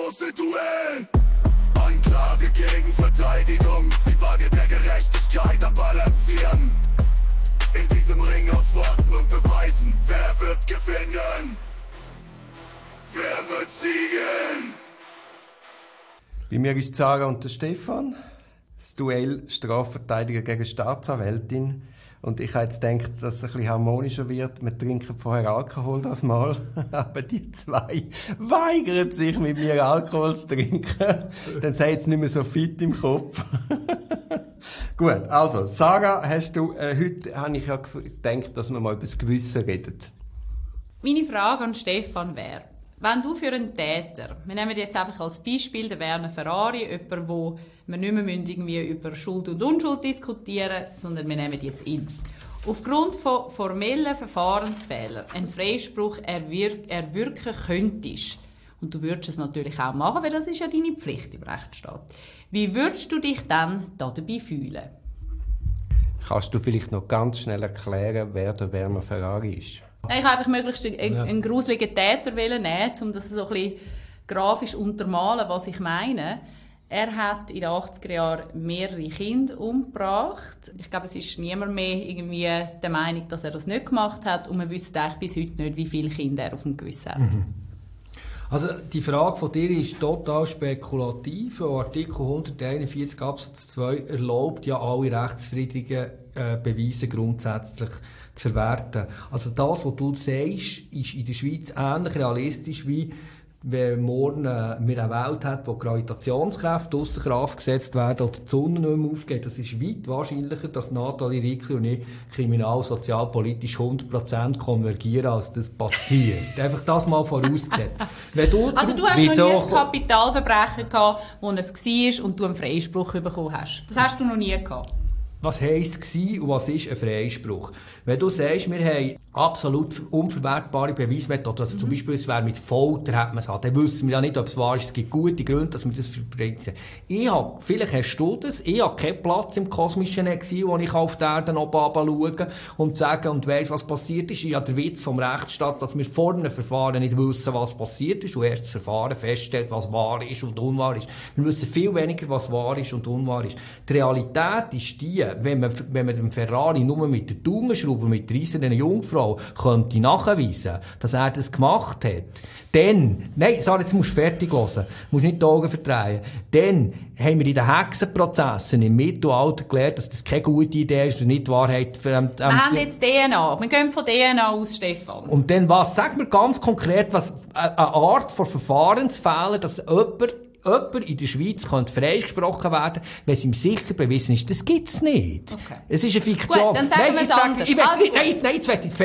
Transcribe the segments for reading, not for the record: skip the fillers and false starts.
große Duell. Anklage gegen Verteidigung, die Waage der Gerechtigkeit am Balancieren. In diesem Ring aus Worten und Beweisen, wer wird gewinnen? Wer wird siegen? Bei mir ist Sarah und der Stefan. Das Duell Strafverteidiger gegen Staatsanwältin. Und ich habe jetzt gedacht, dass es ein bisschen harmonischer wird. Wir trinken vorher Alkohol das Mal. Aber die zwei weigern sich, mit mir Alkohol zu trinken. Dann seid jetzt nicht mehr so fit im Kopf. Gut, also, Sarah, heute habe ich ja gedacht, dass wir mal über das Gewissen reden. Meine Frage an Stefan wäre, wenn du für einen Täter, wir nehmen jetzt einfach als Beispiel den Werner Ferrari, jemanden, wo wir nicht mehr irgendwie über Schuld und Unschuld diskutieren, sondern wir nehmen jetzt ihn. Aufgrund von formellen Verfahrensfehlern einen Freispruch erwirken könntest, und du würdest es natürlich auch machen, weil das ist ja deine Pflicht im Rechtsstaat. Wie würdest du dich dann dabei fühlen? Kannst du vielleicht noch ganz schnell erklären, wer der Werner Ferrari ist? Ich wollte einfach möglichst einen gruseligen Täter nehmen, um das so ein bisschen grafisch untermalen, was ich meine. Er hat in den 80er Jahren mehrere Kinder umgebracht. Ich glaube, es ist niemand mehr irgendwie der Meinung, dass er das nicht gemacht hat. Und man wüsste eigentlich bis heute nicht, wie viele Kinder er auf dem Gewissen hat. Also die Frage von dir ist total spekulativ. Artikel 141 Absatz 2 erlaubt ja alle rechtswidrigen Beweise grundsätzlich zu verwerten. Also das, was du sagst, ist in der Schweiz ähnlich realistisch wie wenn morgen wir eine Welt hat, wo Gravitationskräfte ausser Kraft gesetzt werden oder die Sonne nicht mehr aufgeht. Das ist weit wahrscheinlicher, dass Nathalie Rickli und ich kriminal-sozialpolitisch 100% konvergieren, als das passiert. Einfach das mal vorausgesetzt. Also du hast noch nie ein Kapitalverbrechen gehabt, wo es war und du einen Freispruch bekommen hast. Das hast du noch nie gehabt. Was heisst gsi und was ist ein Freispruch? Wenn du sagst, wir haben absolut unverwertbare Beweismethoden, also zum Beispiel, es wäre mit Folter, hat man es halt, dann wissen wir ja nicht, ob es wahr ist. Es gibt gute Gründe, dass wir das verbreiten. Vielleicht hast du das, ich habe keinen Platz im kosmischen Exil, wo ich auf der Erde oben schauen und sagen und weiss, was passiert ist. Ich habe den Witz vom Rechtsstaat, dass wir vor einem Verfahren nicht wissen, was passiert ist und erst das Verfahren feststellt, was wahr ist und unwahr ist. Wir wissen viel weniger, was wahr ist und unwahr ist. Die Realität ist die, wenn man dem Ferrari nur mit der Daumenschraube, mit der eisernen Jungfrau könnte nachweisen, dass er das gemacht hat, dann, nein, Sarah, jetzt musst du fertig hören, du musst nicht die Augen verdrehen, dann haben wir in den Hexenprozessen im Mittelalter gelernt, dass das keine gute Idee ist und nicht die Wahrheit. Wir haben jetzt DNA, wir gehen von DNA aus, Stefan. Und dann was? Sag mir ganz konkret, was eine Art von Verfahrensfehler, dass jemand in der Schweiz könnte freigesprochen werden, wenn es ihm sicher bewiesen ist. Das gibt es nicht. Okay. Es ist eine Fiktion. Gut, dann sagen wir es anders. Jetzt will ich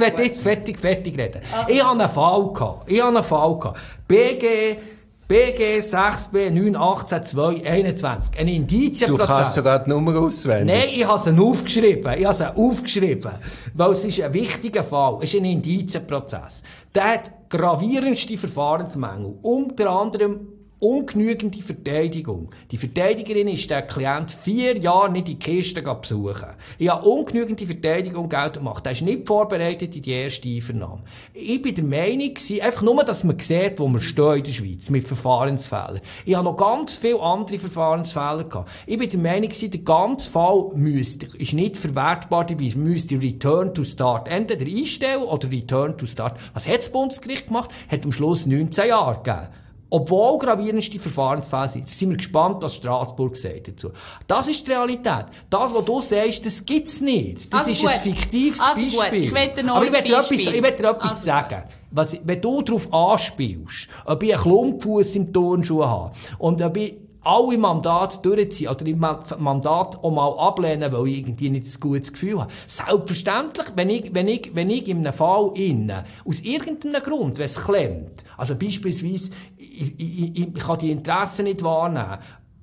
fertig reden. Ich hatte einen Fall gehabt. BG 6B 918-221. Ein Indizienprozess. Du kannst sogar die Nummer auswählen. Nein, ich habe sie aufgeschrieben. Weil es ist ein wichtiger Fall. Es ist ein Indizienprozess. Der hat gravierendste Verfahrensmängel. Unter anderem ungenügende Verteidigung. Die Verteidigerin ist der Klient 4 Jahre nicht in die Kiste besuchen. Ich habe ungenügende Verteidigung geltend gemacht. Er ist nicht vorbereitet in die erste Einvernahme. Ich bin der Meinung, einfach nur, dass man sieht, wo wir stehen in der Schweiz, mit Verfahrensfehlern. Ich habe noch ganz viele andere Verfahrensfehler gehabt. Ich bin der Meinung, der ganze Fall ist nicht verwertbar dabei. Man müsste Return to Start entweder einstellen oder Return to Start. Was hat das Bundesgericht gemacht? Hat am Schluss 19 Jahre gegeben. Obwohl gravierendste Verfahrensfälle sind. Jetzt sind wir gespannt, was Straßburg sagt dazu. Das ist die Realität. Das, was du sagst, das gibt's nicht. Das ist ein fiktives Beispiel. Aber ich will dir etwas sagen. Wenn du darauf anspielst, ob ich einen Klumpfuss im Turnschuh habe und ob ich alle Mandate durchziehen oder im Mandat auch mal ablehnen, weil ich irgendwie nicht ein gutes Gefühl habe. Selbstverständlich, wenn ich in einem Fall aus irgendeinem Grund, wenn es klemmt, also beispielsweise, ich kann die Interessen nicht wahrnehmen,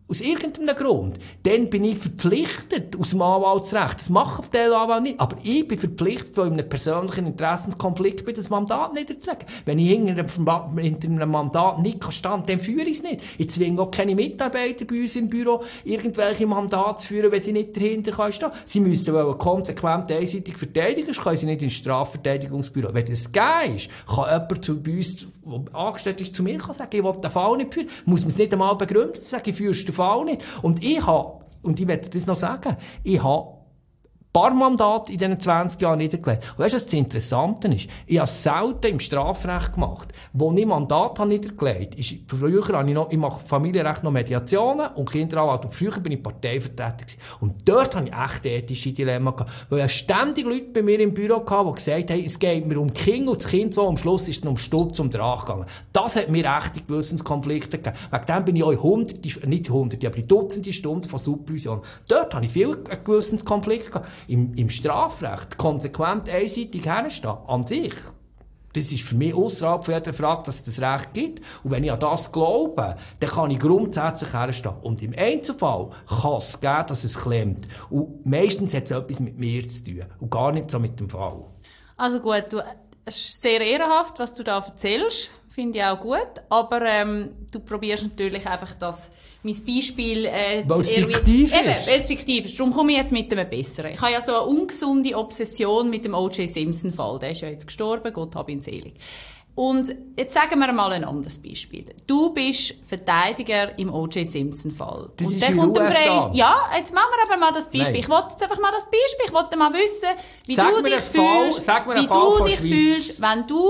aus irgendeinem Grund, dann bin ich verpflichtet aus dem Anwaltsrecht. Das machen die Anwälte nicht. Aber ich bin verpflichtet, weil ich in einem persönlichen Interessenskonflikt bin, das Mandat niederzulegen. Wenn ich hinter einem Mandat nicht stehen, dann führe ich es nicht. Ich zwinge auch keine Mitarbeiter bei uns im Büro, irgendwelche Mandate zu führen, wenn sie nicht dahinter stehen können. Sie müssen konsequent einseitig verteidigen, das können sie nicht ins Strafverteidigungsbüro. Wenn das gegeben ist, kann jemand bei uns, der angestellt ist, zu mir sagen, ich will den Fall nicht führen. Muss man es nicht einmal begründen, sagen, ich führst den Fall nicht. Und ich werde das noch sagen, ich habe ein paar Mandate in diesen 20 Jahren niedergelegt. Und weißt du, was das Interessante ist? Ich habe es selten im Strafrecht gemacht. Wo ich Mandate niedergelegt habe, früher habe ich mache Familienrecht noch Mediationen und Kinderanwalt. Und früher bin ich Parteivertreter gewesen. Und dort hatte ich echt ethische Dilemma gehabt. Weil ich ständig Leute bei mir im Büro hatte, die gesagt haben, es geht mir um die Kinder und das Kind so, am Schluss ist es um Stutz und Drache gegangen. Das hat mir echte Gewissenskonflikte gegeben. Wegen dem bin ich auch nicht hunderte, aber Dutzende Stunden von Supervision. Dort hatte ich viele Gewissenskonflikte gehabt. Im Strafrecht konsequent einseitig herstehen, an sich, das ist für mich ausserhalb von jeder Frage, dass es das Recht gibt. Und wenn ich an das glaube, dann kann ich grundsätzlich herstehen. Und im Einzelfall kann es geben, dass es klemmt. Und meistens hat es etwas mit mir zu tun. Und gar nicht so mit dem Fall. Also gut, es ist sehr ehrenhaft, was du da erzählst. Finde ich auch gut. Aber du probierst natürlich einfach mein Beispiel weil es fiktiv ist. Eben, weil es fiktiv ist. Darum komme ich jetzt mit einem besseren. Ich habe ja so eine ungesunde Obsession mit dem O.J. Simpson-Fall. Der ist ja jetzt gestorben, Gott hab ihn selig. Und jetzt sagen wir mal ein anderes Beispiel. Du bist Verteidiger im O.J. Simpson-Fall. Das und ist dann in kommt USA. Ja, jetzt machen wir aber mal das Beispiel. Nein. Ich wollte jetzt einfach mal das Beispiel. Ich wollte mal wissen, wie Sag du mir dich fühlst, einen Fall von Schweiz. fühlst, wenn du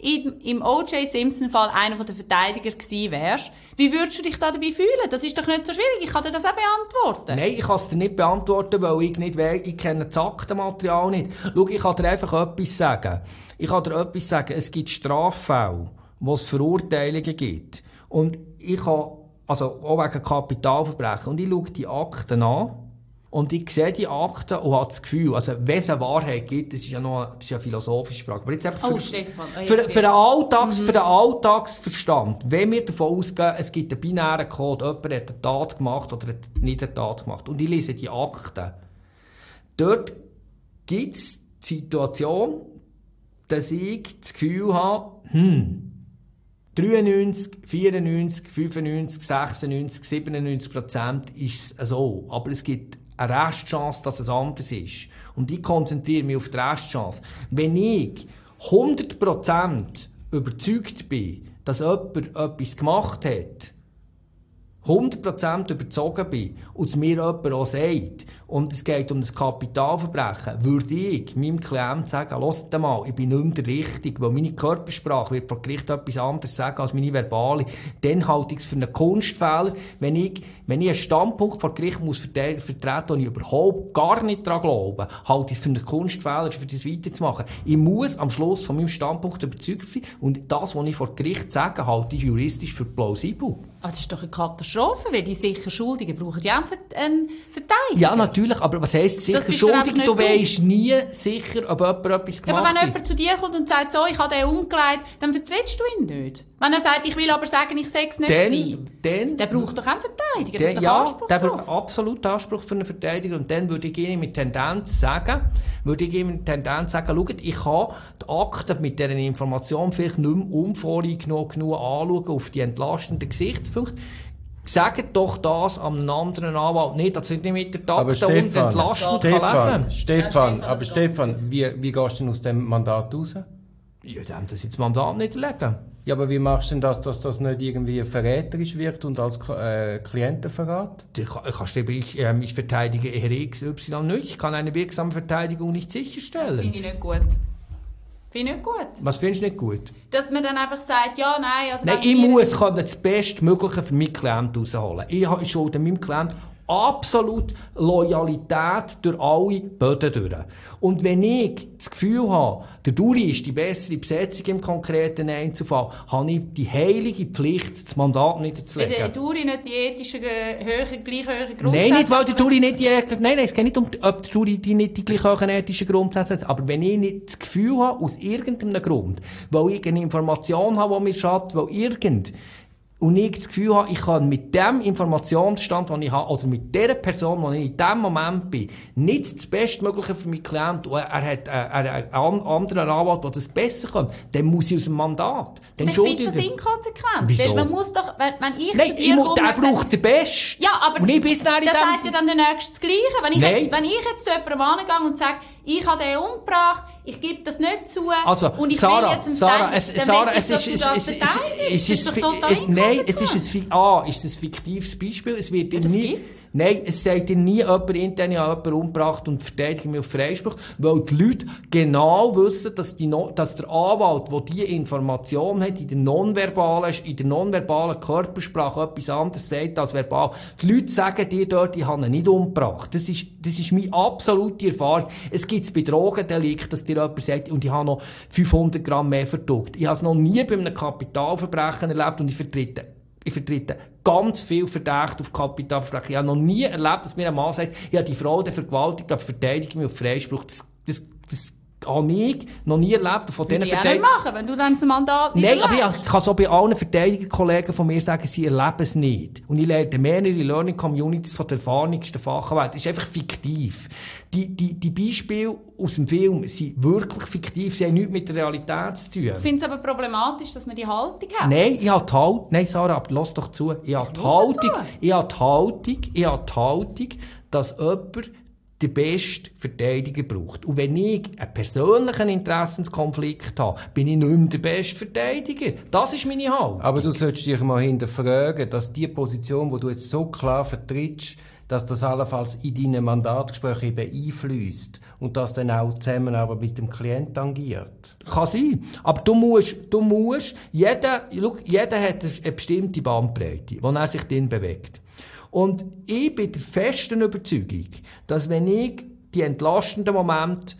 im O.J. Simpson-Fall einer der Verteidiger gewesen wärst. Wie würdest du dich da dabei fühlen? Das ist doch nicht so schwierig. Ich kann dir das auch beantworten. Nein, ich kann es dir nicht beantworten, weil ich nicht weiss, ich kenne das Aktenmaterial nicht. Schau, ich kann dir einfach etwas sagen. Es gibt Straffälle, wo es Verurteilungen gibt. Und ich habe, also auch wegen Kapitalverbrechen, und ich schaue die Akten an. Und ich sehe die Akten und habe das Gefühl, also wenn es eine Wahrheit gibt, das ist ja eine philosophische Frage. Aber jetzt einfach Stefan. für den Alltagsverstand, wenn wir davon ausgehen, es gibt einen binären Code, jemand hat eine Tat gemacht oder hat nicht eine Tat gemacht, und ich lese die Akten, dort gibt es die Situation, dass ich das Gefühl habe, 93, 94, 95, 96, 97% ist es so. Aber es gibt eine Restchance, dass es anders ist. Und ich konzentriere mich auf die Restchance. Wenn ich 100% überzeugt bin, dass jemand etwas gemacht hat, 100% überzogen bin und es mir jemand auch sagt, und es geht um das Kapitalverbrechen, würde ich meinem Klienten sagen, hört mal, ich bin nicht mehr der Richtige, weil meine Körpersprache wird vor Gericht etwas anderes sagen als meine verbale. Dann halte ich es für einen Kunstfehler, wenn ich einen Standpunkt vor Gericht muss vertreten, den ich überhaupt gar nicht daran glaube, halte ich es für einen Kunstfehler, für das weiterzumachen. Ich muss am Schluss von meinem Standpunkt überzeugt sein, und das, was ich vor Gericht sage, halte ich juristisch für plausibel. Das ist doch eine Katastrophe, weil die sicher Schuldigen brauchen ja auch einen Verteidiger. Ja, natürlich, aber was heisst sicher Schuldigen? Du weisst nie sicher, ob jemand etwas gemacht hat. Aber wenn jemand zu dir kommt und sagt, so, ich habe den umgelegt, dann vertrittst du ihn nicht. Wenn er sagt, ich will aber sagen, ich sei es nicht gewesen, der braucht doch auch einen Verteidiger. Der braucht absolut Anspruch für einen Verteidiger. Und dann würde ich ihm mit Tendenz sagen, schaut, ich kann die Akten mit dieser Information vielleicht nicht mehr unvoreingenommen genug anschauen auf die entlastenden Gesichtspunkte. Sagt doch das einem anderen Anwalt nicht, dass ich nicht mit der Takte und entlastend kann lesen. Stefan, wie gehst du denn aus dem Mandat raus? Ja, dann das jetzt Mandat nicht legen. Ja, aber wie machst du denn das, dass das nicht irgendwie verräterisch wirkt und als Klientenverrat? Ich verteidige Herr XY nicht. Ich kann eine wirksame Verteidigung nicht sicherstellen. Das finde ich nicht gut. Was findest du nicht gut? Dass man dann einfach sagt, ja, nein. Also nein, ich kann das Bestmögliche für meinen Klienten rausholen. Ich schulde meinem Klienten absolut Loyalität durch alle Böden durch. Und wenn ich das Gefühl habe, der Duri ist die bessere Besetzung im konkreten Einzelfall, habe ich die heilige Pflicht, das Mandat niederzulegen. Der Duri nicht die ethischen, gleich hohen Grundsätze? Nein, nicht, weil der Duri nicht Nein, es geht nicht um, ob der Duri nicht die gleich hohen ethischen Grundsätze hat. Aber wenn ich nicht das Gefühl habe, aus irgendeinem Grund, weil ich eine Information habe, die mir schadet, weil und ich das Gefühl habe, ich kann mit dem Informationsstand, den ich habe, oder mit der Person, die ich in diesem Moment bin, nicht das Bestmögliche für meinen Klienten, und er hat einen anderen Anwalt, der das besser kann, dann muss ich aus dem Mandat. Ich finde das inkonsequent. Wieso? Weil man muss doch, wenn ich Nein, zu dir komme... der braucht den Besten. Ja, aber und ich bin es nicht in das dem heisst ja dann der Nächste das Gleiche. Wenn ich jetzt zu jemandem angehe und sage, ich habe den umgebracht, ich gebe das nicht zu, also, und ich Sarah, will jetzt im Sarah, Teil, es ist ein fiktives Beispiel. Es wird Nein, es sagt dir nie jemand intern, ich habe jemanden umgebracht und verteidige mich auf Freispruch, weil die Leute genau wissen, dass der Anwalt, der diese Information hat, in der nonverbalen Körpersprache etwas anderes sagt als verbal. Die Leute sagen dir dort, ich habe ihn nicht umgebracht. Das ist meine absolute Erfahrung. Es gibt bei Drogendelikten, dass dir jemand sagt, und ich habe noch 500 Gramm mehr verdrückt. Ich habe es noch nie bei einem Kapitalverbrechen erlebt, und ich vertrete ganz viel Verdacht auf Kapitalverbrechen. Ich habe noch nie erlebt, dass mir ein Mann sagt, ich habe die Frau vergewaltigt, aber verteidige mich auf Freispruch. Das habe ich noch nie erlebt. Von würde ich auch nicht machen, wenn du dann das Mandat nicht Nein, aber ich kann so bei allen Verteidigerkollegen von mir sagen, sie erleben es nicht. Und ich lerne mehrere Learning Communities von der erfahrensten Fachwelt. Das ist einfach fiktiv. Die Beispiele aus dem Film sind wirklich fiktiv. Sie haben nichts mit der Realität zu tun. Ich finde es aber problematisch, dass man die Haltung hat. Nein, Nein, Sarah, aber lass doch zu. Ich habe die Haltung, dass jemand den besten Verteidiger braucht. Und wenn ich einen persönlichen Interessenskonflikt habe, bin ich nicht mehr der beste Verteidiger. Das ist meine Haltung. Aber du solltest dich mal hinterfragen, dass die Position, die du jetzt so klar vertrittst, dass das allenfalls in deine Mandatsgespräche einfließt und das dann auch zusammen aber mit dem Klienten tangiert. Kann sein. Aber du musst, jeder hat eine bestimmte Bandbreite, wo er sich drin bewegt. Und ich bin der festen Überzeugung, dass wenn ich die entlastenden Momente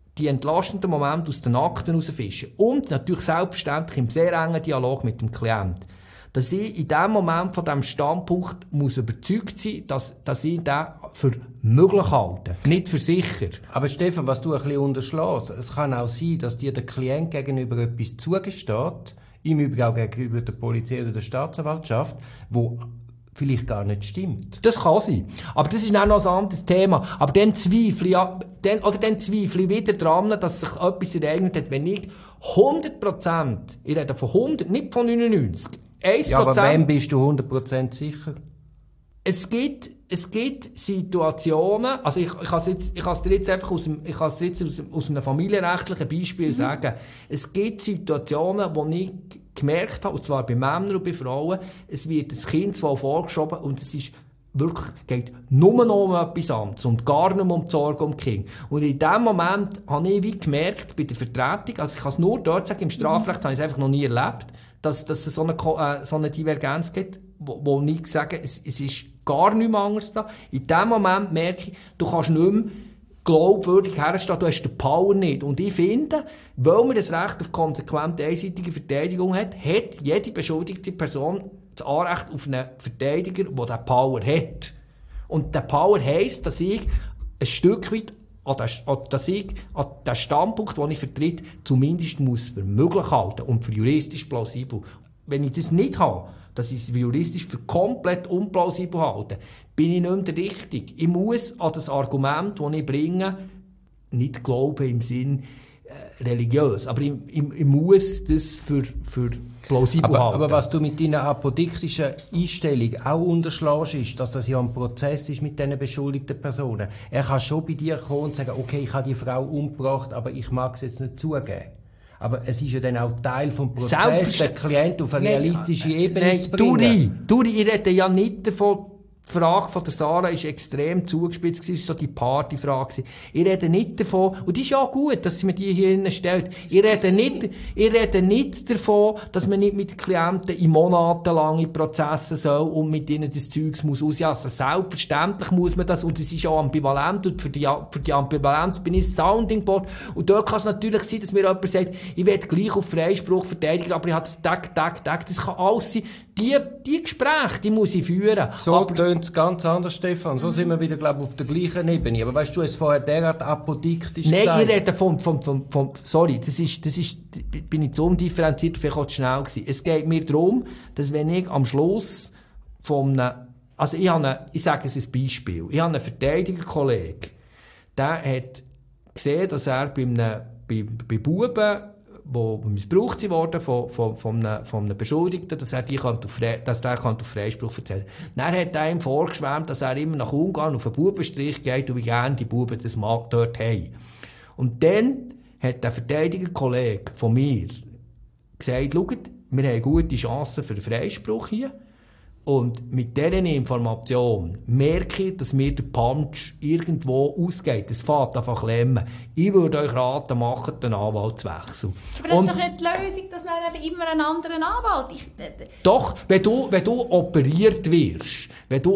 aus den Akten herausfische und natürlich selbstverständlich im sehr engen Dialog mit dem Klienten, dass ich in dem Moment von diesem Standpunkt muss überzeugt sein, dass ich den für möglich halte, nicht für sicher. Aber Stefan, was du ein bisschen unterschlägst, es kann auch sein, dass dir der Klient gegenüber etwas zugesteht, im Übrigen auch gegenüber der Polizei oder der Staatsanwaltschaft, wo vielleicht gar nicht stimmt. Das kann sein. Aber das ist auch noch ein anderes Thema. Aber dann zweifle ich wieder daran, dass sich etwas ereignet hat, wenn ich 100%, ich rede von 100, nicht von 99%, 1%. Ja, aber wem bist du 100% sicher? Es gibt Situationen, also ich kann es dir jetzt einfach aus einem familienrechtlichen Beispiel sagen. Es gibt Situationen, wo ich gemerkt habe, und zwar bei Männern und bei Frauen, es wird ein Kind vorgeschoben und es ist wirklich, geht nur noch um etwas anderes und gar nicht mehr um die Sorge um die Kinder. Und in dem Moment habe ich wie gemerkt, bei der Vertretung, also ich kann es nur dort sagen, im Strafrecht habe ich es einfach noch nie erlebt, dass es so eine Divergenz gibt, wo ich sage, es ist gar nichts anderes da. In dem Moment merke ich, du kannst nicht mehr glaubwürdig herstehen, du hast den Power nicht. Und ich finde, weil man das Recht auf konsequente einseitige Verteidigung hat jede beschuldigte Person das Anrecht auf einen Verteidiger, der diesen Power hat. Und der Power heisst, dass ich ein Stück weit dass ich an den Standpunkt, den ich vertrete, zumindest muss für möglich halten und für juristisch plausibel. Wenn ich das nicht habe, dass ich es juristisch für komplett unplausibel halte, bin ich nicht mehr der Richtige. Ich muss an das Argument, das ich bringe, nicht glauben im Sinn religiös, aber ich muss das für plausibel halten. Aber was du mit deiner apodiktischen Einstellung auch unterschlägst, ist, dass das ja ein Prozess ist mit diesen beschuldigten Personen. Er kann schon bei dir kommen und sagen, okay, ich habe die Frau umgebracht, aber ich mag es jetzt nicht zugeben. Aber es ist ja dann auch Teil des Prozesses, den Klienten auf eine realistische Ebene zu bringen. Duri, ich rede ja nicht davon, die Frage von der Sarah war extrem zugespitzt, es war so die Partyfrage. Ich rede nicht davon, und es ist ja gut, dass sie mir die hier stellt, ich rede nicht davon, dass man nicht mit Klienten in monatelange Prozesse soll und mit ihnen das Zeugs muss ausjassen. Selbstverständlich muss man das, und es ist auch ambivalent, und für die Ambivalenz bin ich Sounding Board. Und dort kann es natürlich sein, dass mir jemand sagt, ich werde gleich auf Freispruch verteidigen, aber ich habe das Tag. Das kann alles sein. Die Gespräche, die muss ich führen. So tönt tönt es ganz anders, Stefan. So sind wir wieder, glaube ich, auf der gleichen Ebene. Aber weißt du, es vorher derart apodiktisch Nein, gesagt. ich rede vom sorry, das ist, bin ich zu undifferenziert, vielleicht auch zu schnell gewesen. Es geht mir darum, dass wenn ich am Schluss also ich sage es ein Beispiel. Ich habe einen Verteidigerkollegen, der hat gesehen, dass er bei Buben, die missbraucht wurden von einem Beschuldigten, dass der auf Freispruch erzählen kann. Dann hat er ihm vorgeschwärmt, dass er immer nach Ungarn auf einen Bubenstrich geht und wie gerne die Buben das dort haben. Und dann hat der Verteidigerkollege von mir gesagt, schaut, wir haben gute Chancen für einen Freispruch hier. Und mit dieser Information merke ich, dass mir der Punch irgendwo ausgeht. Es fährt einfach klemmen. Ich würde euch raten, macht den Anwaltswechsel. Aber das ist doch nicht die Lösung, dass man einfach immer einen anderen Anwalt... Doch, wenn du operiert wirst,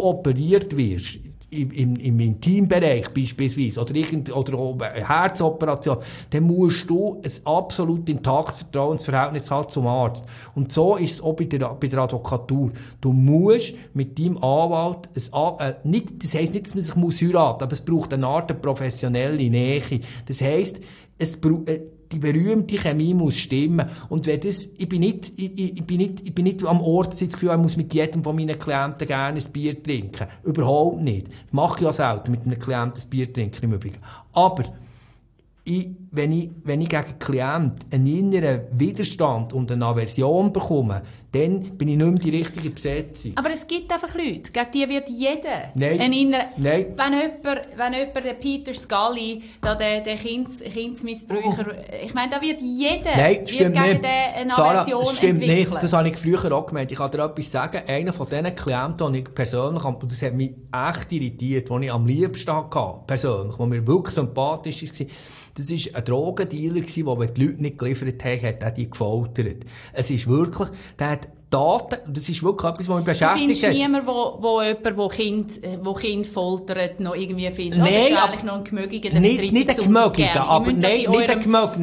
im Intimbereich beispielsweise, oder eine Herzoperation, dann musst du ein absolut intaktes Vertrauensverhältnis haben zum Arzt. Und so ist es auch bei der Advokatur. Du musst mit deinem Anwalt, das heisst nicht, dass man sich heiraten muss, aber es braucht eine Art professionelle Nähe. Das heisst, die berühmte Chemie muss stimmen. Und wenn das, ich bin nicht am Ort, das Gefühl, ich muss mit jedem von meinen Klienten gerne ein Bier trinken. Überhaupt nicht. Das mache ich ja selten, mit einem Klienten ein Bier trinken im Übrigen. Aber wenn ich gegen Klienten einen inneren Widerstand und eine Aversion bekomme, dann bin ich nicht mehr die richtige Besetzung. Aber es gibt einfach Leute, gegen die wird jeder Nein. Wenn jemand der Peter Scully, der Kindsmissbraucher, ich meine, da wird jeder gegen den eine Aversion das stimmt entwickeln. nicht. Das habe ich früher auch gemeint. Ich kann dir etwas sagen. Einer von diesen Klienten, die ich persönlich habe, und das hat mich echt irritiert, den ich am liebsten hatte, persönlich, der mir wirklich sympathisch war, das war ein Drogendealer, der, wenn die Leute nicht geliefert haben, hat die gefoltert. Es ist wirklich, der hat Daten, das ist wirklich etwas, was mich beschäftigt hat. Du findest niemanden, der Kind foltert, noch irgendwie findet, nein, das ist eigentlich noch ein Gemögiger, der nicht ein Gemögiger, aber nein, nicht ein Gemögiger,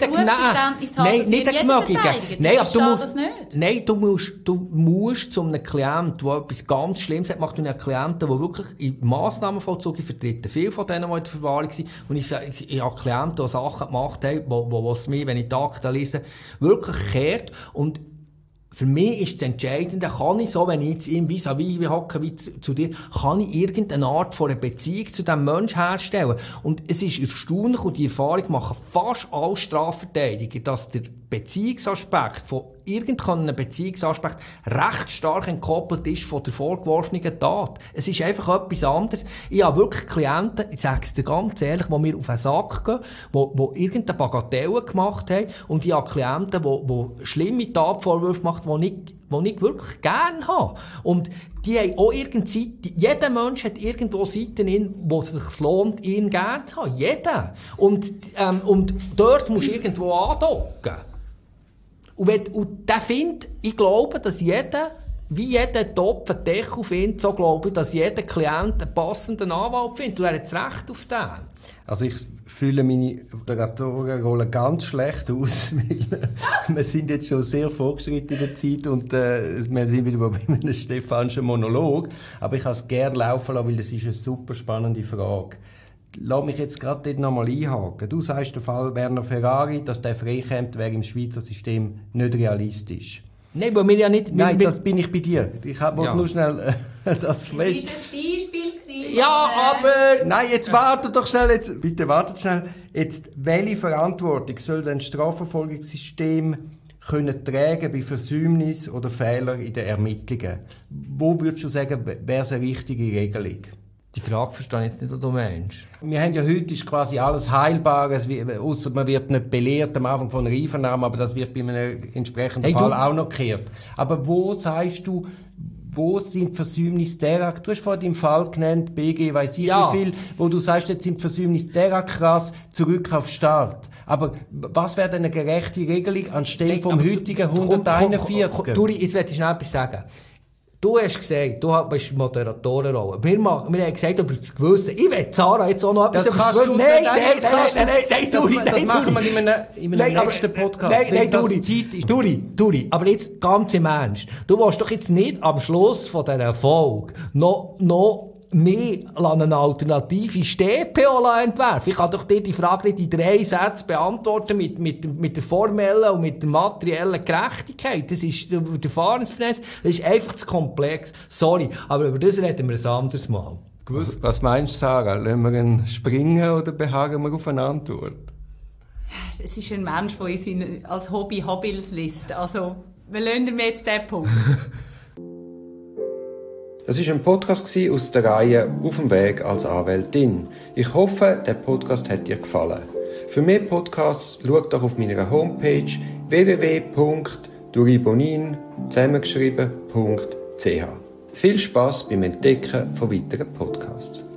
nein, aber du musst zu einem Klienten, der etwas ganz Schlimmes hat, macht du einen Klienten, der wirklich in Massnahmenvollzug vertritt. Viele von denen, die in der Verwahrung waren, und ich habe Klienten, die Sachen gemacht haben, wo es mir, wenn ich die Akten lese, wirklich kehrt. Und für mich ist das Entscheidende, kann ich so, wenn ich jetzt ihm vis-à-vis hocke wie zu dir, kann ich irgendeine Art von einer Beziehung zu diesem Menschen herstellen. Und es ist erstaunlich, und die Erfahrung machen fast alle Strafverteidiger, dass der Beziehungsaspekt von irgendeinem Beziehungsaspekt recht stark entkoppelt ist von der vorgeworfenen Tat. Es ist einfach etwas anderes. Ich habe wirklich Klienten, ich sage es dir ganz ehrlich, die mir auf den Sack gehen, die irgendeine Bagatelle gemacht haben, und ich habe Klienten, die schlimme Tatvorwürfe machen, die ich wirklich gerne habe. Und die haben auch irgendwie, jeder Mensch hat irgendwo Seiten in, wo es sich lohnt, ihn gerne zu haben. Jeder. Und dort musst du irgendwo andocken. Und der findet, ich glaube, dass jeder, wie jeder Topf einen Deckel findet, so glaube ich, dass jeder Klient einen passenden Anwalt findet. Und er hat das Recht auf den. Also ich fühle meine Moderatorenrolle ganz schlecht aus, weil wir sind jetzt schon sehr fortgeschritten in der Zeit und wir sind wieder bei einem Stefanschen Monolog. Aber ich kann es gerne laufen lassen, weil das ist eine super spannende Frage. Lass mich jetzt gerade dort nochmal einhaken. Du sagst, der Fall Werner Ferrari, dass der freikommt, wäre im Schweizer System nicht realistisch. Nein, weil wir ja nicht... Nein, das bin ich bei dir. Ich wollte nur schnell das fest... Das war ein Beispiel gewesen. Ja, aber... Nein, jetzt wartet doch schnell. Bitte wartet schnell. Jetzt, welche Verantwortung soll denn das Strafverfolgungssystem können tragen bei Versäumnis oder Fehlern in den Ermittlungen? Wo würdest du sagen, wäre es eine richtige Regelung? Die Frage verstehe ich jetzt nicht, was du meinst. Wir haben ja heute ist quasi alles heilbar, ausser man wird nicht belehrt am Anfang von einer Einvernahme, aber das wird bei einem entsprechenden Fall auch noch gekehrt. Aber wo sagst du, wo sind Versäumnisse derart? Du hast vorhin den Fall genannt, BG, weiss ich wie viel, wo du sagst, jetzt sind Versäumnisse derart krass, zurück auf Start. Aber was wäre denn eine gerechte Regelung anstelle vom heutigen 141? Duri, jetzt möchte ich schnell etwas sagen. Du hast gesagt, du bist Moderatorenrolle. Wir haben gesagt, über das Gewissen. Ich will Sarah jetzt auch noch etwas Das kannst du... Nein, das machen wir in einem nächsten Podcast. Nein, Duri. Aber jetzt ganz im Ernst. Du willst doch jetzt nicht am Schluss von dieser Folge noch mehr eine alternative StPO entwerfen. Ich kann doch dir die Frage nicht in 3 Sätzen beantworten mit der formellen und mit der materiellen Gerechtigkeit. Das ist der Fahrensfinesse, das ist einfach zu komplex. Sorry, aber über das reden wir ein anderes Mal. Was meinst du, Sarah? Lassen wir ihn springen oder behagen wir auf eine Antwort? Es ist ein Mensch, der uns als Hobby Hobbys liest. Also, wir lassen mir jetzt diesen Punkt. Das war ein Podcast aus der Reihe «Auf dem Weg als Anwältin». Ich hoffe, der Podcast hat dir gefallen. Für mehr Podcasts schau doch auf meiner Homepage www.duribonin zusammengeschrieben.ch. Viel Spass beim Entdecken von weiteren Podcasts.